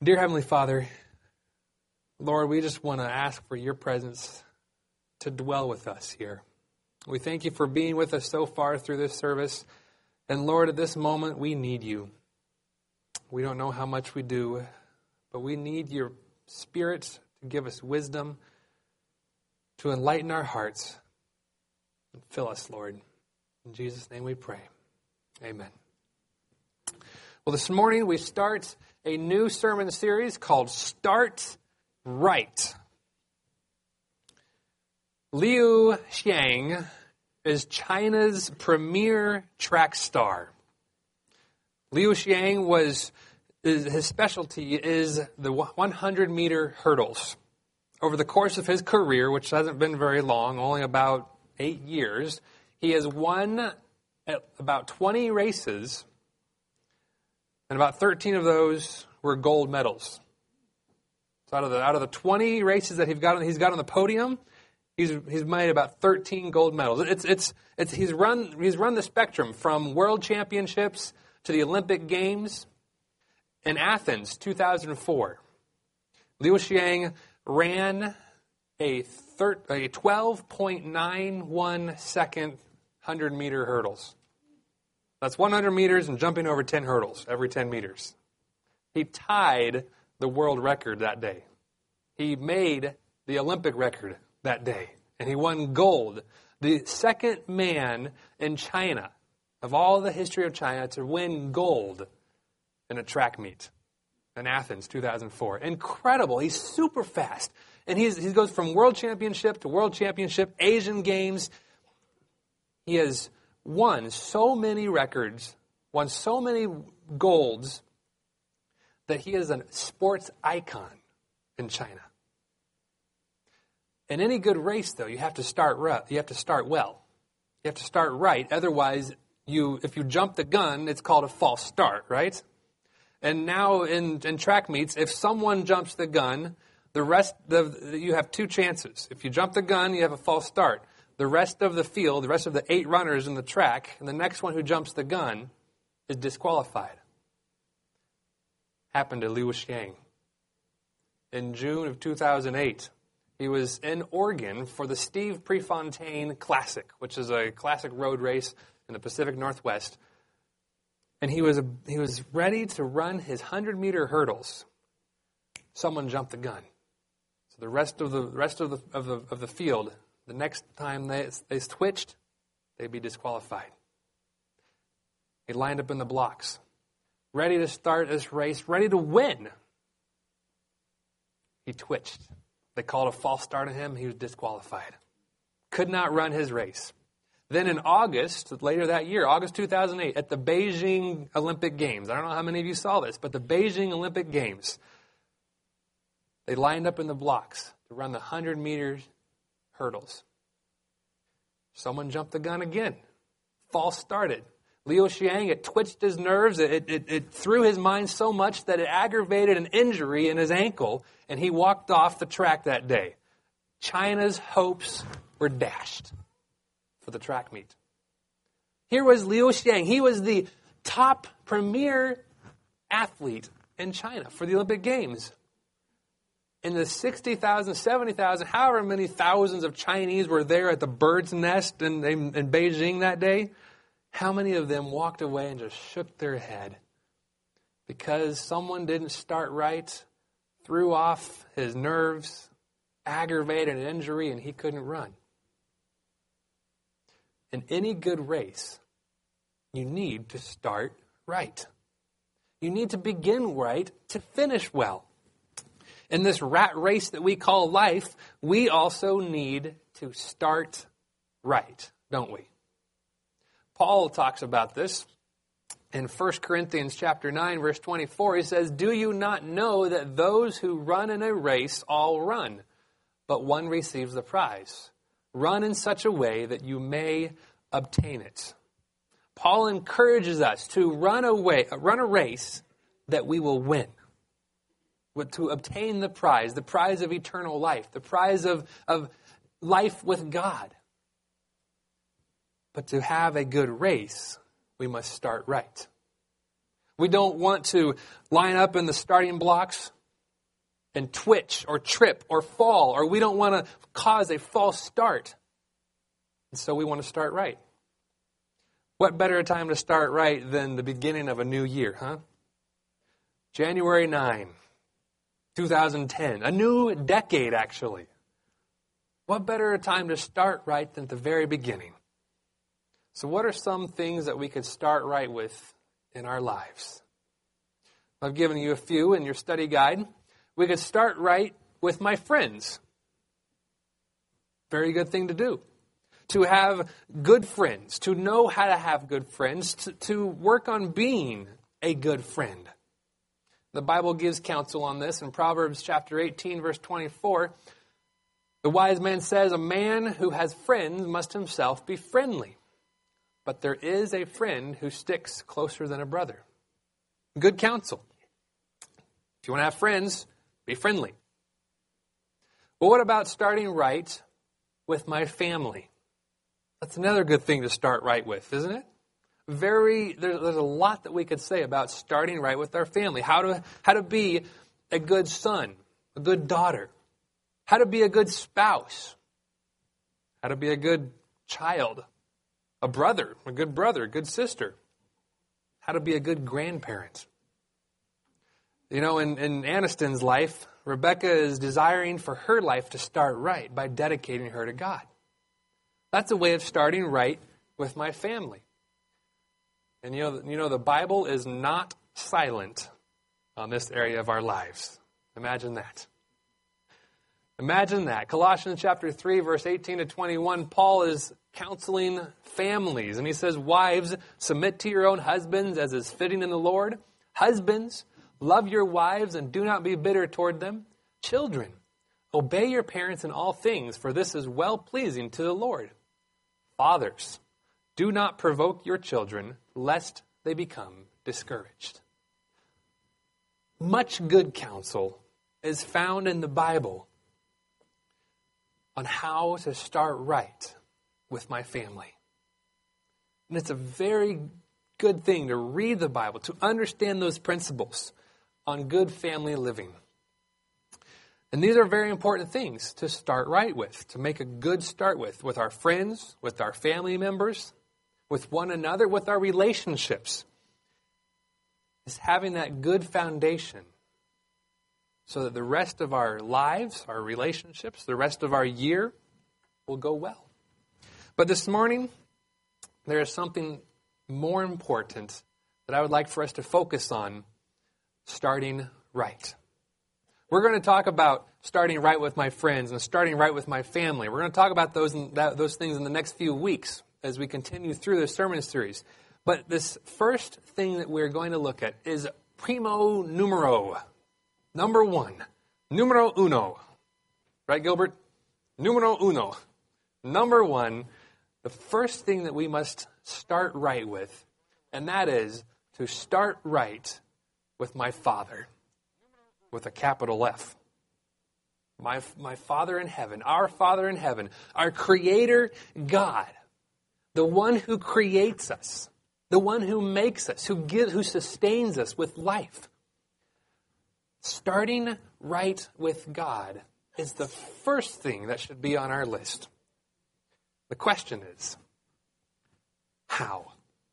Dear Heavenly Father, Lord, we just want to ask for your presence to dwell with us here. We thank you for being with us so far through this service. And Lord, at this moment, we need you. We don't know how much we do, but we need your Spirit to give us wisdom, to enlighten our hearts, and fill us, Lord. In Jesus' name we pray. Amen. Well, this morning we start a new sermon series called Start Right. Liu Xiang is China's premier track star. Liu Xiang his specialty is the 100-meter hurdles. Over the course of his career, which hasn't been very long, only about 8 years, he has won about 20 races, and about 13 of those were gold medals. So out of the 20 races that he's got on the podium, he's made about 13 gold medals. He's run the spectrum from world championships to the Olympic Games. In Athens, 2004, Liu Xiang ran a 12.91 second 100-meter hurdles. That's 100 meters and jumping over 10 hurdles every 10 meters. He tied the world record that day. He made the Olympic record that day, and he won gold. The second man in China, of all the history of China, to win gold in a track meet in Athens, 2004. Incredible. He's super fast. And he goes from world championship to world championship, Asian Games. He has won so many records, won so many golds, that he is a sports icon in China. In any good race, though, you have to start well. You have to start right. Otherwise, if you jump the gun, it's called a false start, right? And now in track meets, if someone jumps the gun, you have two chances. If you jump the gun, you have a false start. The rest of the field, the rest of the 8 runners in the track, and the next one who jumps the gun is disqualified. Happened to Liu Xiang. In June of 2008, he was in Oregon for the Steve Prefontaine Classic, which is a classic road race in the Pacific Northwest. And he was ready to run his 100-meter hurdles. Someone jumped the gun. So the rest of the field, the next time they switched, they'd be disqualified. He lined up in the blocks, ready to start this race, ready to win. He twitched. They called a false start on him. He was disqualified. Could not run his race. Then in August, later that year, August 2008, at the Beijing Olympic Games, I don't know how many of you saw this, but the Beijing Olympic Games, they lined up in the blocks to run the 100-meter hurdles. Someone jumped the gun again. False started. Liu Xiang, it twitched his nerves. It threw his mind so much that it aggravated an injury in his ankle, and he walked off the track that day. China's hopes were dashed for the track meet. Here was Liu Xiang. He was the top premier athlete in China for the Olympic Games. In the 60,000, 70,000, however many thousands of Chinese were there at the bird's nest in Beijing that day, how many of them walked away and just shook their head because someone didn't start right, threw off his nerves, aggravated an injury, and he couldn't run? In any good race, you need to start right. You need to begin right to finish well. In this rat race that we call life, we also need to start right, don't we? Paul talks about this in 1 Corinthians chapter 9, verse 24. He says, "Do you not know that those who run in a race all run, but one receives the prize? Run in such a way that you may obtain it." Paul encourages us to run a race that we will win, to obtain the prize of eternal life, the prize of life with God. But to have a good race, we must start right. We don't want to line up in the starting blocks and twitch or trip or fall, or we don't want to cause a false start. And so we want to start right. What better time to start right than the beginning of a new year, huh? January 9, 2010, a new decade actually. What better time to start right than at the very beginning? So what are some things that we could start right with in our lives? I've given you a few in your study guide. We could start right with my friends. Very good thing to do. To have good friends, to know how to have good friends, to work on being a good friend. The Bible gives counsel on this in Proverbs chapter 18, verse 24. The wise man says, a man who has friends must himself be friendly. But there is a friend who sticks closer than a brother. Good counsel. If you want to have friends, be friendly. But what about starting right with my family? That's another good thing to start right with, isn't it? There's a lot that we could say about starting right with our family. How to be a good son, a good daughter. How to be a good spouse. How to be a good child. A good sister. How to be a good grandparent. You know, in Aniston's life, Rebecca is desiring for her life to start right by dedicating her to God. That's a way of starting right with my family. And you know the Bible is not silent on this area of our lives. Imagine that. Imagine that. Colossians chapter 3, verse 18 to 21, Paul is counseling families. And he says, wives, submit to your own husbands as is fitting in the Lord. Husbands, love your wives and do not be bitter toward them. Children, obey your parents in all things, for this is well-pleasing to the Lord. Fathers, do not provoke your children, lest they become discouraged. Much good counsel is found in the Bible on how to start right with my family. And it's a very good thing to read the Bible, to understand those principles on good family living. And these are very important things to start right with, to make a good start with our friends, with our family members, with one another, with our relationships. Is having that good foundation so that the rest of our lives, our relationships, the rest of our year will go well. But this morning, there is something more important that I would like for us to focus on, starting right. We're going to talk about starting right with my friends and starting right with my family. We're going to talk about those things in the next few weeks as we continue through this sermon series. But this first thing that we're going to look at is primo numero, number one, numero uno. Right, Gilbert? Numero uno. Number one, the first thing that we must start right with, and that is to start right with my Father. With a capital F. My Father in heaven, our Father in heaven, our Creator God, the one who creates us, the one who makes us, who sustains us with life. Starting right with God is the first thing that should be on our list. The question is, how?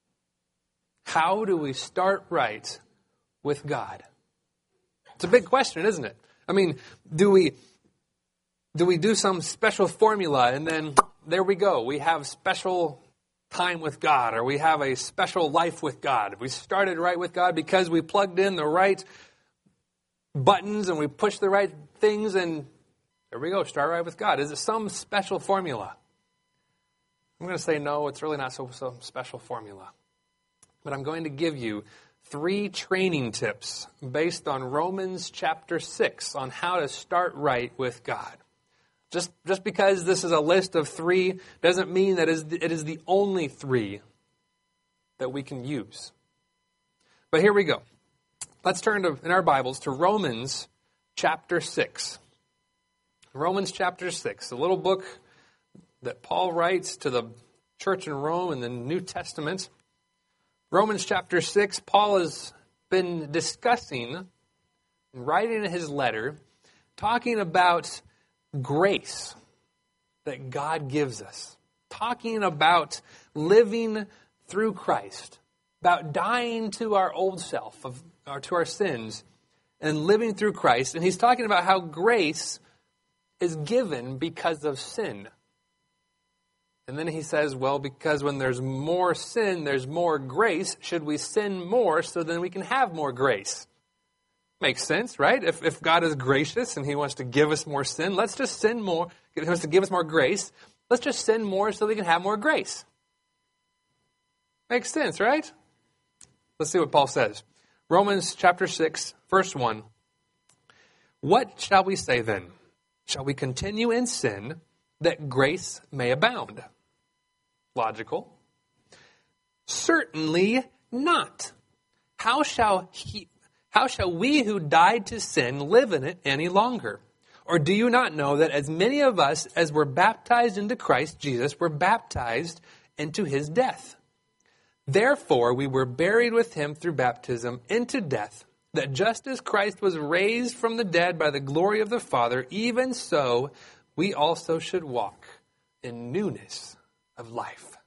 How do we start right with God? It's a big question, isn't it? I mean, do we do some special formula and then there we go. We have special time with God, or we have a special life with God. We started right with God because we plugged in the right buttons and we pushed the right things, and there we go, start right with God. Is it some special formula? I'm going to say no, it's really not some special formula. But I'm going to give you 3 training tips based on Romans chapter 6 on how to start right with God. Just because this is a list of 3 doesn't mean that it is the only 3 that we can use. But here we go. Let's turn in our Bibles to Romans chapter 6. Romans chapter 6, a little book that Paul writes to the church in Rome in the New Testament. Romans chapter 6, Paul has been discussing, writing in his letter, talking about grace that God gives us, talking about living through Christ, about dying to our old self, or to our sins, and living through Christ. And he's talking about how grace is given because of sin. And then he says, well, because when there's more sin, there's more grace. Should we sin more so then we can have more grace? Makes sense, right? If God is gracious and he wants to give us more sin, let's just sin more. He wants to give us more grace. Let's just sin more so we can have more grace. Makes sense, right? Let's see what Paul says. Romans chapter 6, verse 1. What shall we say then? Shall we continue in sin that grace may abound? Logical. Certainly not. How shall we who died to sin live in it any longer? Or do you not know that as many of us as were baptized into Christ Jesus were baptized into his death? Therefore we were buried with him through baptism into death, that just as Christ was raised from the dead by the glory of the Father, even so we also should walk in newness of life.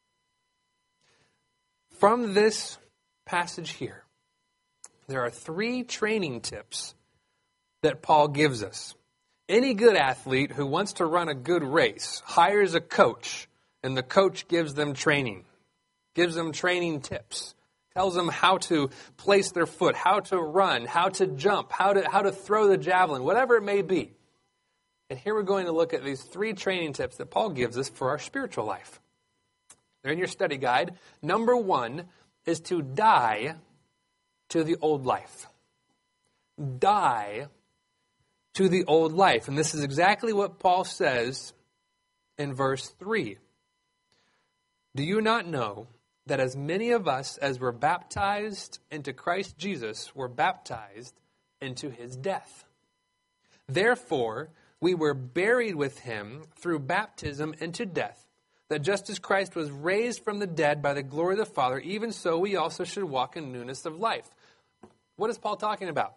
From this passage here, there are 3 training tips that Paul gives us. Any good athlete who wants to run a good race hires a coach, and the coach gives them training, gives them training tips, tells them how to place their foot, how to run, how to jump, how to throw the javelin, whatever it may be. And here we're going to look at these 3 training tips that Paul gives us for our spiritual life. They're in your study guide. Number 1 is to die to the old life. Die to the old life. And this is exactly what Paul says in verse 3. Do you not know that as many of us as were baptized into Christ Jesus were baptized into his death? Therefore, we were buried with him through baptism into death, that just as Christ was raised from the dead by the glory of the Father, even so we also should walk in newness of life. What is Paul talking about?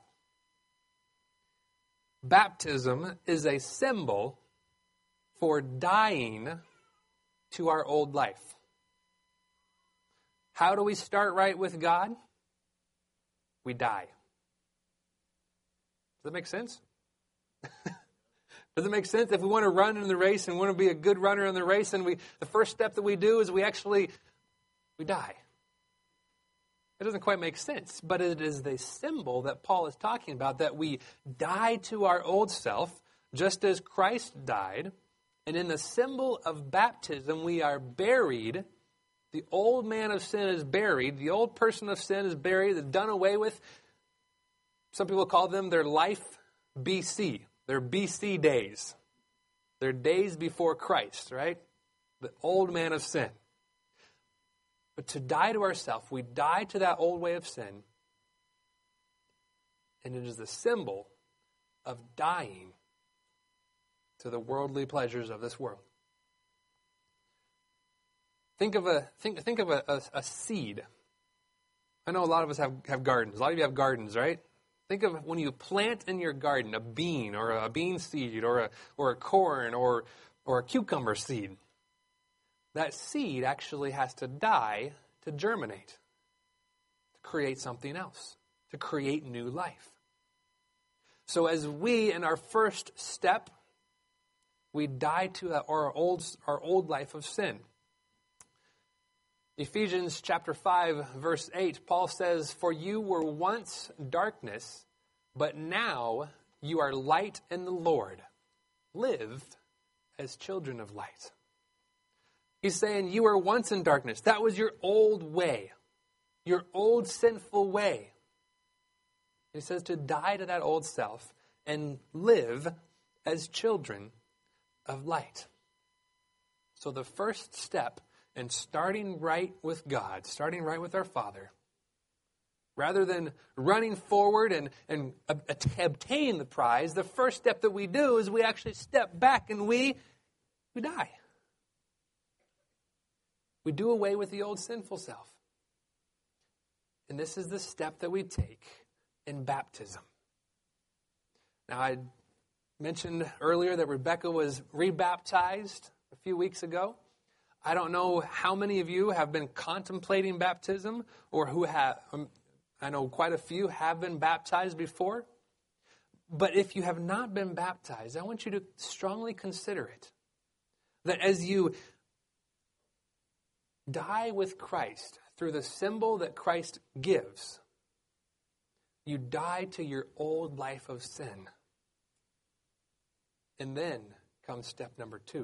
Baptism is a symbol for dying to our old life. How do we start right with God? We die. Does that make sense? Does it make sense? If we want to run in the race and want to be a good runner in the race, and the first step that we do is we die. It doesn't quite make sense, but it is the symbol that Paul is talking about, that we die to our old self, just as Christ died. And in the symbol of baptism, we are buried. The old man of sin is buried. The old person of sin is buried, is done away with. Some people call them their life BC. They're BC days. They're days before Christ, right? The old man of sin. But to die to ourselves, we die to that old way of sin. And it is the symbol of dying to the worldly pleasures of this world. Think of a seed. I know a lot of us have gardens. A lot of you have gardens, right? Think of when you plant in your garden a bean or a bean seed or a corn or a cucumber seed. That seed actually has to die to germinate, to create something else, to create new life. So as we, in our first step, we die to our old life of sin. Ephesians chapter 5, verse 8, Paul says, "For you were once darkness, but now you are light in the Lord. Live as children of light." He's saying you were once in darkness. That was your old way, your old sinful way. He says to die to that old self and live as children of light. So the first step in starting right with God, starting right with our Father, rather than running forward and obtain the prize, the first step that we do is we actually step back and we die. We do away with the old sinful self. And this is the step that we take in baptism. Now, mentioned earlier that Rebecca was rebaptized a few weeks ago. I don't know how many of you have been contemplating baptism or who have, I know quite a few have been baptized before. But if you have not been baptized, I want you to strongly consider it. That as you die with Christ through the symbol that Christ gives, you die to your old life of sin. And then comes step number 2.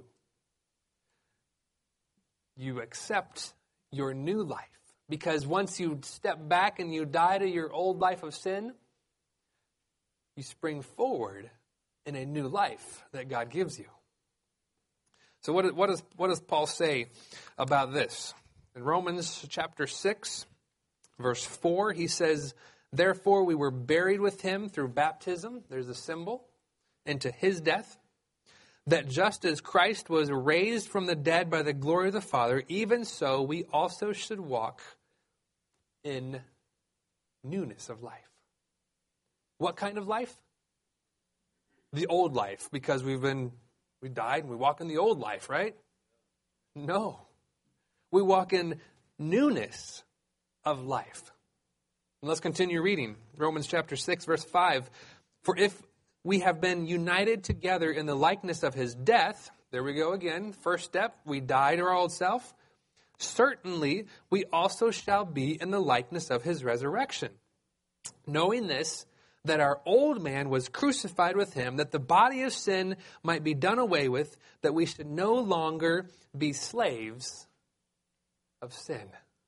You accept your new life. Because once you step back and you die to your old life of sin, you spring forward in a new life that God gives you. So what does Paul say about this? In Romans chapter 6, verse 4, he says, "Therefore we were buried with him through baptism," there's a symbol, "into his death, that just as Christ was raised from the dead by the glory of the Father, even so we also should walk in newness of life." What kind of life? The old life, because we died and we walk in the old life, right? No. We walk in newness of life. And let's continue reading. Romans chapter 6, verse 5. "For if we have been united together in the likeness of his death," there we go again, first step, we die to our old self, "certainly we also shall be in the likeness of his resurrection. Knowing this, that our old man was crucified with him, that the body of sin might be done away with, that we should no longer be slaves of sin."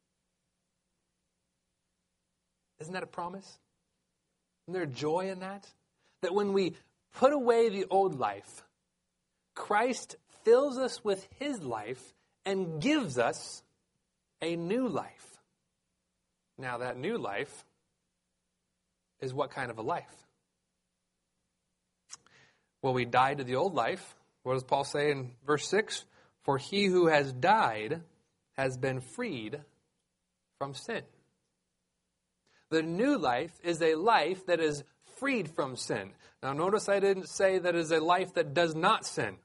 Isn't that a promise? Isn't there joy in that? That when we put away the old life, Christ fills us with his life and gives us a new life. Now that new life is what kind of a life? Well, we died to the old life. What does Paul say in verse 6? "For he who has died has been freed from sin." The new life is a life that is freed from sin. Now notice I didn't say that it is a life that does not sin.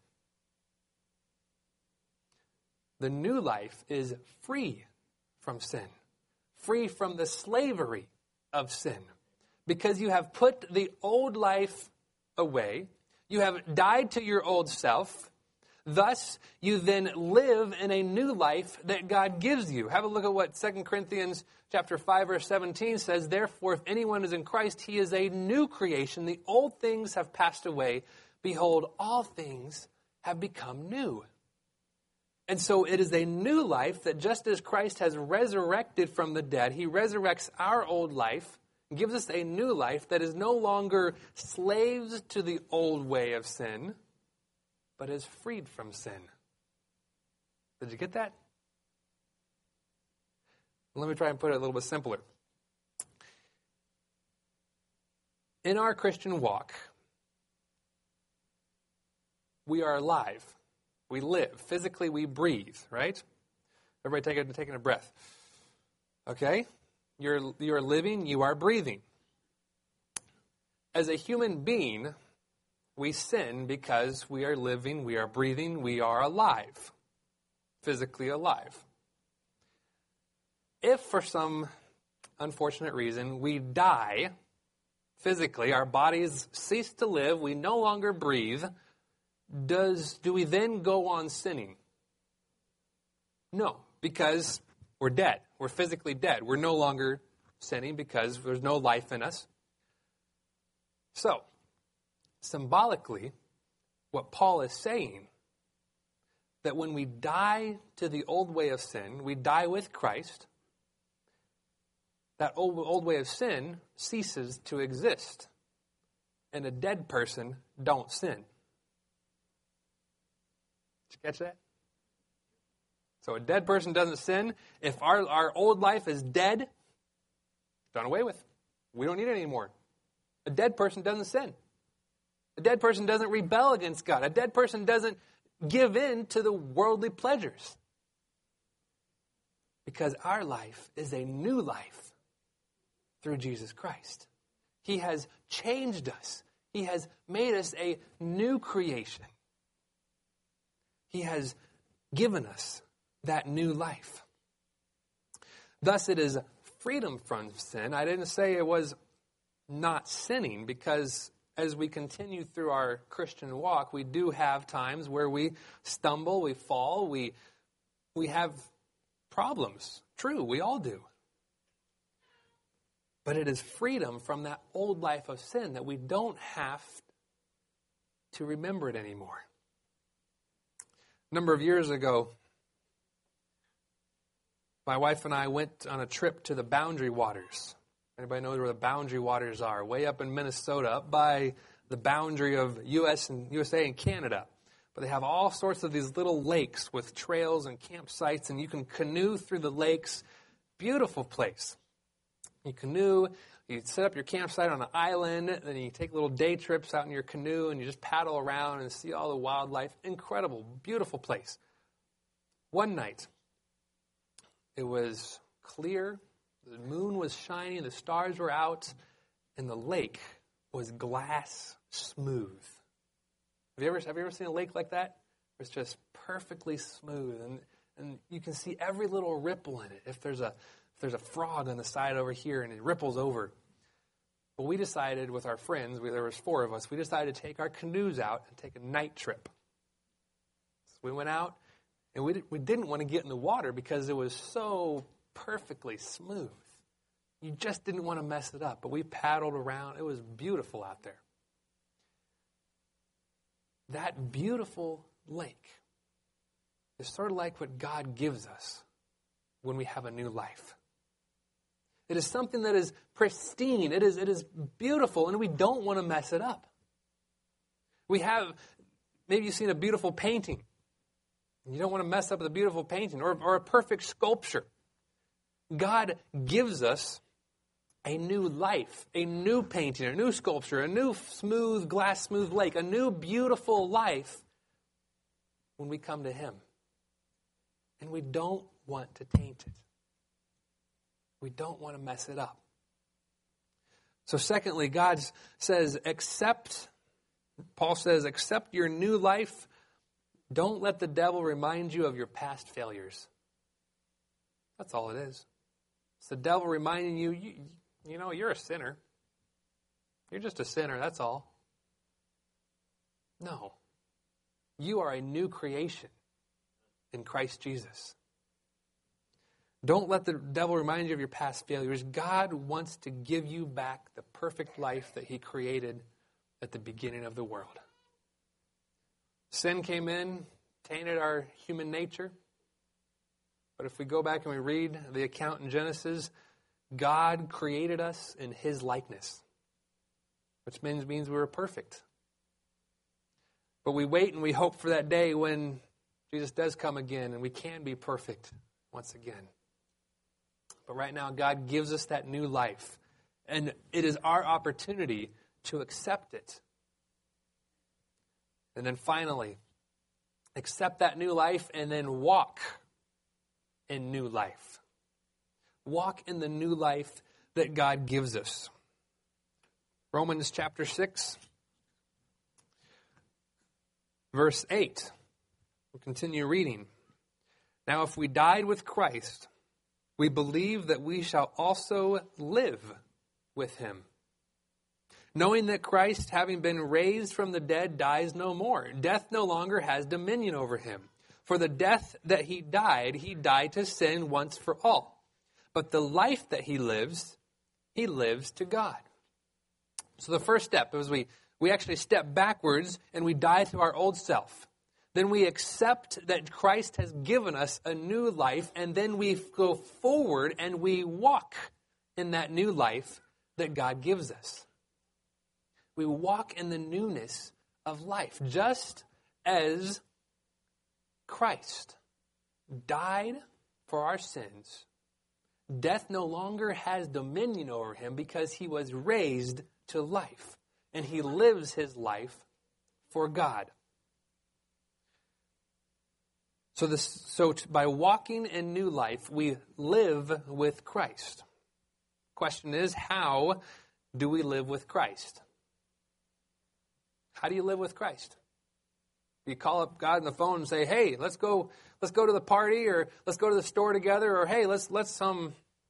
The new life is free from sin. Free from the slavery of sin. Because you have put the old life away. You have died to your old self. Thus, you then live in a new life that God gives you. Have a look at what 2 Corinthians chapter 5, verse 17 says. "Therefore, if anyone is in Christ, he is a new creation. The old things have passed away. Behold, all things have become new." And so it is a new life that just as Christ has resurrected from the dead, he resurrects our old life, gives us a new life that is no longer slaves to the old way of sin, but is freed from sin. Did you get that? Let me try and put it a little bit simpler. In our Christian walk, we are alive. We live. Physically, we breathe, right? Everybody taking a breath. Okay? You're living, you are breathing. As a human being, we sin because we are living, we are breathing, we are alive. Physically alive. If for some unfortunate reason we die physically, our bodies cease to live, we no longer breathe, do we then go on sinning? No, because we're dead. We're physically dead. We're no longer sinning because there's no life in us. So, symbolically, what Paul is saying, that when we die to the old way of sin, we die with Christ, that old way of sin ceases to exist. And a dead person don't sin. Did you catch that? So a dead person doesn't sin. If our old life is dead, done away with. We don't need it anymore. A dead person doesn't sin. A dead person doesn't rebel against God. A dead person doesn't give in to the worldly pleasures. Because our life is a new life through Jesus Christ. He has changed us. He has made us a new creation. He has given us that new life. Thus, it is freedom from sin. I didn't say it was not sinning, because as we continue through our Christian walk, we do have times where we stumble, we fall, we have problems. True, we all do. But it is freedom from that old life of sin that we don't have to remember it anymore. A number of years ago, my wife and I went on a trip to the Boundary Waters. Anybody knows where the Boundary Waters are? Way up in Minnesota, up by the boundary of USA and Canada. But they have all sorts of these little lakes with trails and campsites, and you can canoe through the lakes. Beautiful place. You canoe, you set up your campsite on an island, then you take little day trips out in your canoe, and you just paddle around and see all the wildlife. Incredible, beautiful place. One night, it was clear, the moon was shining, the stars were out, and the lake was glass smooth. Have you ever seen a lake like that? It's just perfectly smooth, and you can see every little ripple in it. If there's a frog on the side over here and it ripples over. But we decided with our friends, there was 4 of us, we decided to take our canoes out and take a night trip. So we went out, and we didn't want to get in the water because it was so perfectly smooth. You just didn't want to mess it up. But we paddled around. It was beautiful out there. That beautiful lake is sort of like what God gives us when we have a new life. It is something that is pristine. It is beautiful, and we don't want to mess it up. Maybe you've seen a beautiful painting. You don't want to mess up the beautiful painting or a perfect sculpture. God gives us a new life, a new painting, a new sculpture, a new glass smooth lake, a new beautiful life when we come to Him. And we don't want to taint it. We don't want to mess it up. So secondly, God says, Paul says, accept your new life. Don't let the devil remind you of your past failures. That's all it is. It's the devil reminding you, you're a sinner. You're just a sinner, that's all. No. You are a new creation in Christ Jesus. Don't let the devil remind you of your past failures. God wants to give you back the perfect life that He created at the beginning of the world. Sin came in, tainted our human nature. But if we go back and we read the account in Genesis, God created us in His likeness, which means we were perfect. But we wait and we hope for that day when Jesus does come again and we can be perfect once again. But right now, God gives us that new life. And it is our opportunity to accept it. And then finally, accept that new life and then walk in new life. Walk in the new life that God gives us. Romans chapter 6, verse 8. We'll continue reading. Now, if we died with Christ, we believe that we shall also live with Him. Knowing that Christ, having been raised from the dead, dies no more. Death no longer has dominion over Him. For the death that He died to sin once for all. But the life that He lives to God. So the first step is we actually step backwards and we die to our old self. Then we accept that Christ has given us a new life, and then we go forward and we walk in that new life that God gives us. We walk in the newness of life, just as Christ died for our sins. Death no longer has dominion over Him because He was raised to life, and He lives His for God. So by walking in new life, we live with Christ. Question is, how do we live with Christ? How do you live with Christ? You call up God on the phone and say, hey, let's go to the party, or let's go to the store together, or hey, let's how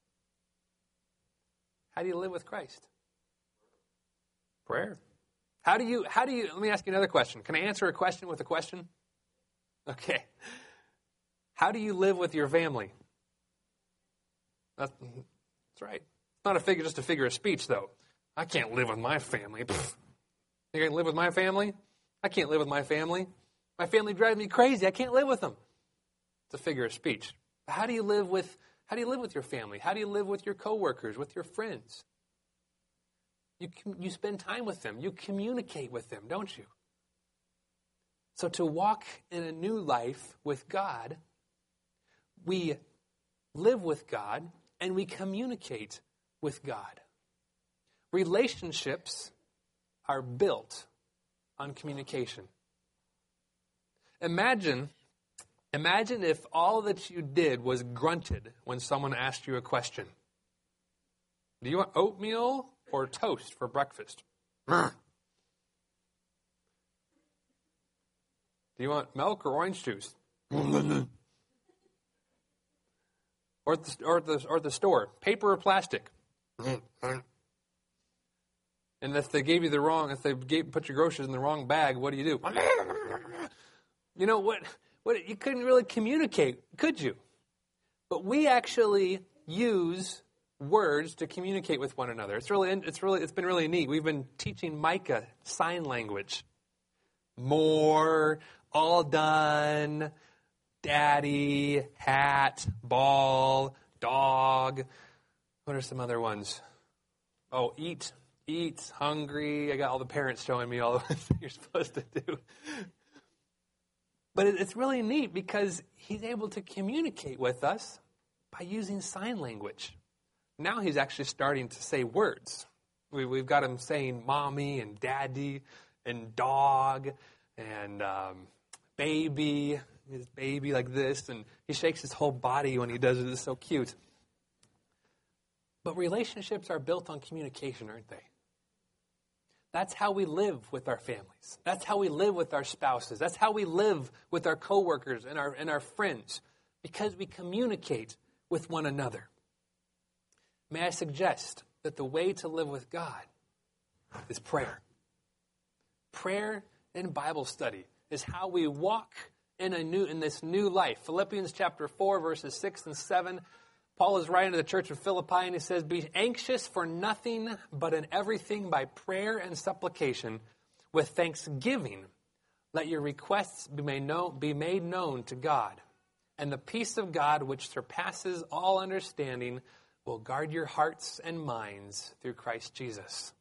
do you live with Christ? Prayer. How do you, let me ask you another question. Can I answer a question with a question? Okay. How do you live with your family? That's right. It's not just a figure of speech, though. I can't live with my family. Pfft. You can live with my family? I can't live with my family. My family drives me crazy. I can't live with them. It's a figure of speech. How do you live with your family? How do you live with your coworkers, with your friends? You spend time with them. You communicate with them, don't you? So to walk in a new life with God, we live with God and we communicate with God. Relationships are built on communication. Imagine if all that you did was grunted when someone asked you a question. Do you want oatmeal or toast for breakfast? Do you want milk or orange juice? Or at the store, paper or plastic? And if they gave you put your groceries in the wrong bag, what do? You know what? You couldn't really communicate, could you? But we actually use words to communicate with one another. It's been really neat. We've been teaching Micah sign language. More, all done, daddy, hat, ball, dog. What are some other ones? Oh, eat, hungry. I got all the parents showing me all the things you're supposed to do. But it's really neat because he's able to communicate with us by using sign language. Now he's actually starting to say words. We've got him saying mommy and daddy and dog and baby, his baby like this. And he shakes his whole body when he does it. It's so cute. But relationships are built on communication, aren't they? That's how we live with our families. That's how we live with our spouses. That's how we live with our coworkers and our friends, because we communicate with one another. May I suggest that the way to live with God is prayer. Prayer and Bible study is how we walk in this new life. Philippians chapter 4, verses 6 and 7. Paul is writing to the church of Philippi, and he says, "Be anxious for nothing, but in everything by prayer and supplication, with thanksgiving, let your requests be made known to God. And the peace of God, which surpasses all understanding, will guard your hearts and minds through Christ Jesus."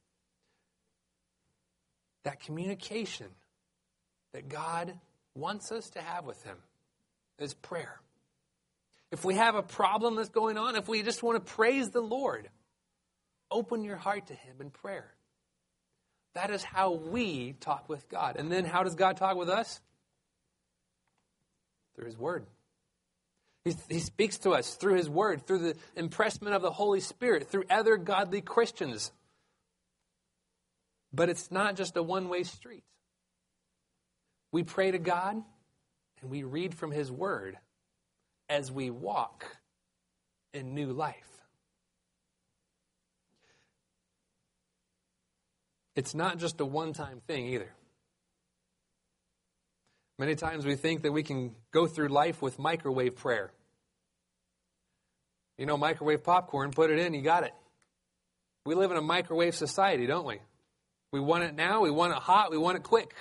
That communication that God wants us to have with him is prayer. If we have a problem that's going on, if we just want to praise the Lord, open your heart to him in prayer. That is how we talk with God. And then how does God talk with us? Through his word. He speaks to us through his word, through the impressment of the Holy Spirit, through other godly Christians. But it's not just a one-way street. We pray to God and we read from his word as we walk in new life. It's not just a one-time thing either. Many times we think that we can go through life with microwave prayer. You know, microwave popcorn, put it in, you got it. We live in a microwave society, don't we? We want it now, we want it hot, we want it quick.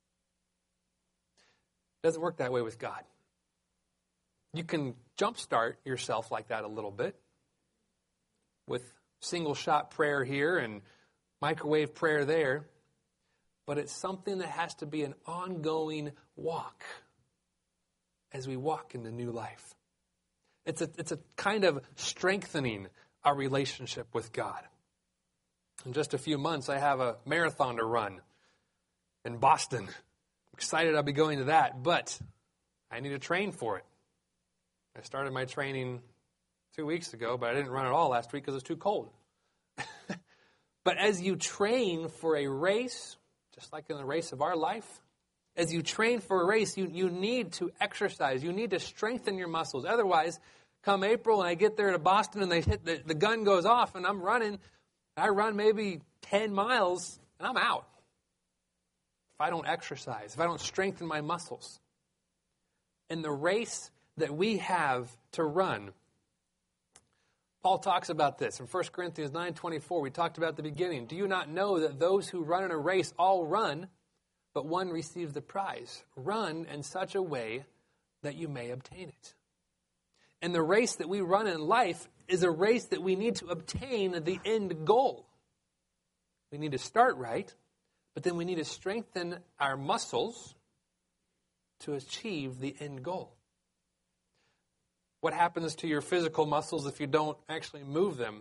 It doesn't work that way with God. You can jumpstart yourself like that a little bit with single-shot prayer here and microwave prayer there. But it's something that has to be an ongoing walk as we walk in the new life. It's a kind of strengthening our relationship with God. In just a few months, I have a marathon to run in Boston. I'm excited I'll be going to that, but I need to train for it. I started my training 2 weeks ago, but I didn't run at all last week because it was too cold. But as you train for a race, just like in the race of our life. As you train for a race, you need to exercise. You need to strengthen your muscles. Otherwise, come April and I get there to Boston and the gun goes off and I'm running. I run maybe 10 miles and I'm out. If I don't exercise, if I don't strengthen my muscles. In the race that we have to run, Paul talks about this in 1 Corinthians 9:24. We talked about at the beginning. Do you not know that those who run in a race all run, but one receives the prize? Run in such a way that you may obtain it. And the race that we run in life is a race that we need to obtain the end goal. We need to start right, but then we need to strengthen our muscles to achieve the end goal. What happens to your physical muscles if you don't actually move them?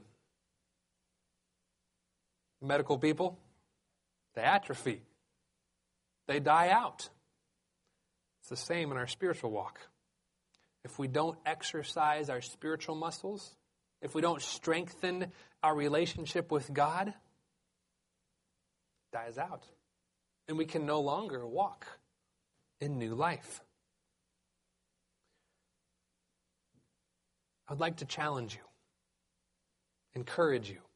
Medical people, they atrophy. They die out. It's the same in our spiritual walk. If we don't exercise our spiritual muscles, if we don't strengthen our relationship with God, it dies out. And we can no longer walk in new life. I'd like to challenge you, encourage you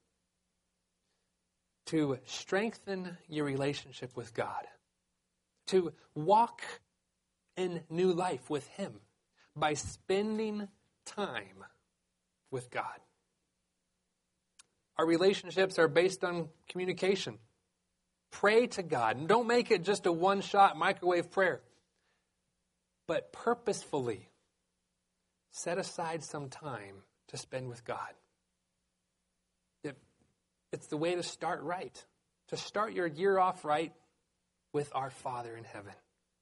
to strengthen your relationship with God, to walk in new life with Him by spending time with God. Our relationships are based on communication. Pray to God, and don't make it just a one-shot microwave prayer, but purposefully set aside some time to spend with God. It's the way to start right, to start your year off right with our Father in heaven.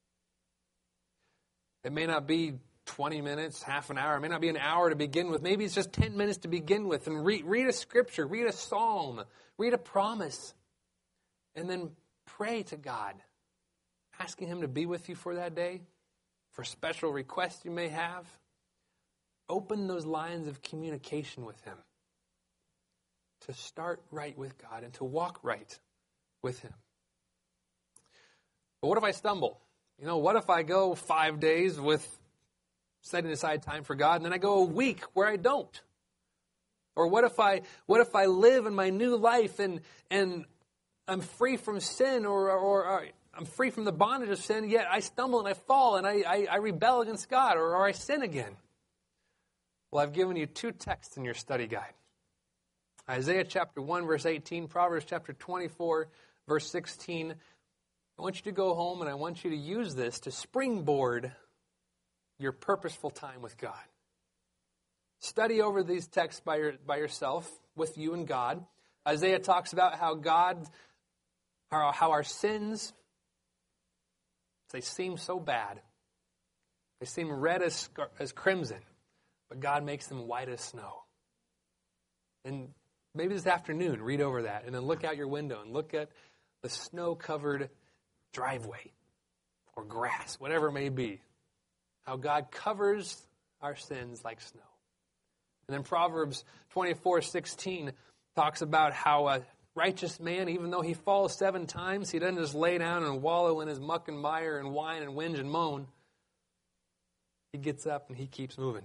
It may not be 20 minutes, half an hour. It may not be an hour to begin with. Maybe it's just 10 minutes to begin with. And read a scripture, read a psalm, read a promise, and then pray to God, asking Him to be with you for that day, for special requests you may have. Open those lines of communication with Him to start right with God and to walk right with Him. But what if I stumble? What if I go 5 days with setting aside time for God, and then I go a week where I don't? Or what if I live in my new life and I'm free from sin, or I'm free from the bondage of sin, yet I stumble and I fall and I rebel against God, or I sin again? Well, I've given you 2 texts in your study guide. Isaiah chapter 1, verse 18, Proverbs chapter 24, verse 16. I want you to go home and I want you to use this to springboard your purposeful time with God. Study over these texts by yourself, with you and God. Isaiah talks about how our sins, they seem so bad. They seem red as crimson, but God makes them white as snow. And maybe this afternoon, read over that, and then look out your window and look at the snow-covered driveway or grass, whatever it may be. How God covers our sins like snow. And then Proverbs 24:16 talks about how a righteous man, even though he falls 7 times, he doesn't just lay down and wallow in his muck and mire and whine and whinge and moan. He gets up and he keeps moving.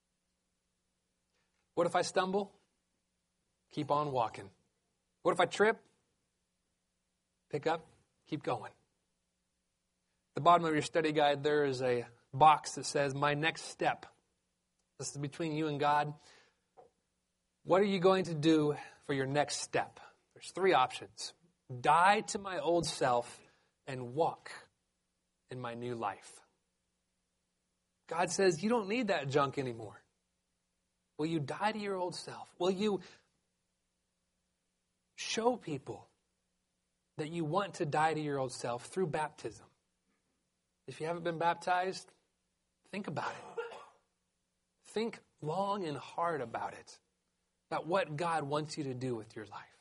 What if I stumble? Keep on walking. What if I trip? Pick up, keep going. At the bottom of your study guide, there is a box that says, my next step. This is between you and God. What are you going to do for your next step? There's 3 options. Die to my old self and walk in my new life. God says, you don't need that junk anymore. Will you die to your old self? Will you show people that you want to die to your old self through baptism? If you haven't been baptized, think about it. Think long and hard about it, about what God wants you to do with your life.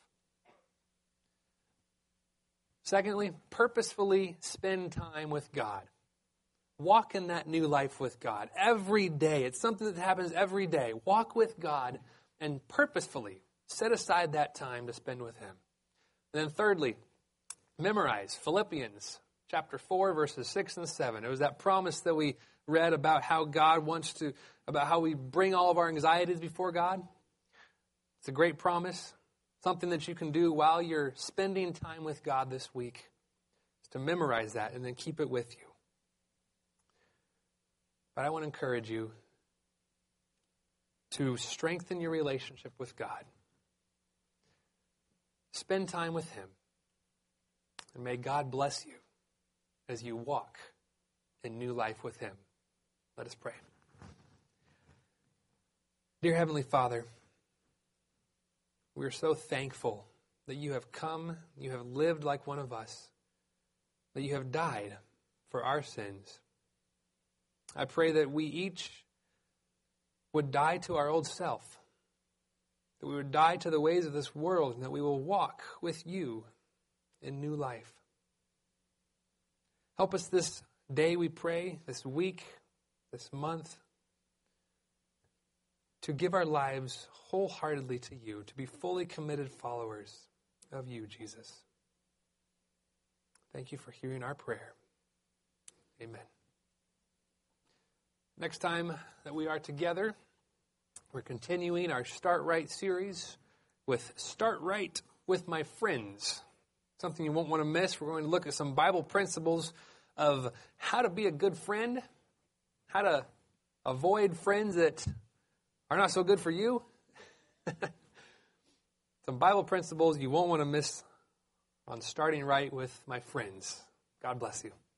Secondly, purposefully spend time with God. Walk in that new life with God every day. It's something that happens every day. Walk with God and purposefully set aside that time to spend with Him. And then thirdly, memorize Philippians chapter 4, verses 6 and 7. It was that promise that we read about how God wants to, about how we bring all of our anxieties before God. It's a great promise, something that you can do while you're spending time with God this week, is to memorize that and then keep it with you. But I want to encourage you to strengthen your relationship with God. Spend time with Him. And may God bless you as you walk in new life with Him. Let us pray. Dear Heavenly Father, we are so thankful that you have come, you have lived like one of us, that you have died for our sins. I pray that we each would die to our old self, that we would die to the ways of this world, and that we will walk with you in new life. Help us this day, we pray, this week, this month, to give our lives wholeheartedly to you, to be fully committed followers of you, Jesus. Thank you for hearing our prayer. Amen. Next time that we are together, we're continuing our Start Right series with Start Right with My Friends. Something you won't want to miss. We're going to look at some Bible principles of how to be a good friend, how to avoid friends that are not so good for you. Some Bible principles you won't want to miss on starting right with my friends. God bless you.